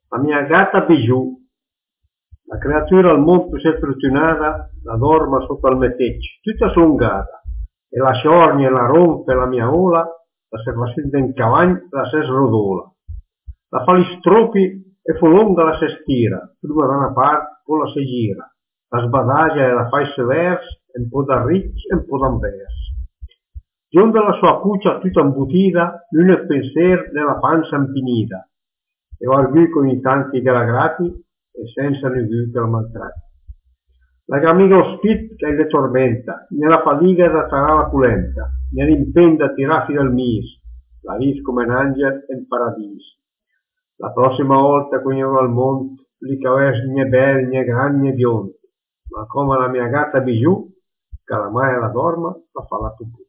La mia gatta Bijou, la creatura al mondo più sfortunata, la dorma sotto al mio tetto, tutta slungata, e la sciornia e la rompe la mia ola, la se la sente in cavagno, la se srodola. La fa gli stropi e fu lunga la se stira, prima da una parte, poi la se gira, la sbadagia e la fa se verso, un po' da riccio e un po' d'anverso. Giunta la sua cuccia tutta imbutita, non è pensiero della pancia impinita, e arguì con i tanti grati e senza negli che la maltratti. La amica ospit che le tormenta, nella fatica da sarà la pulenta, nell'impenda tirarsi dal mis, la vis come un angelo in paradiso. La prossima volta che io al monte, li caves né belli, né grandi, né biondi, ma come la mia gatta Bijou, che la mai la dorma, la fa la tu.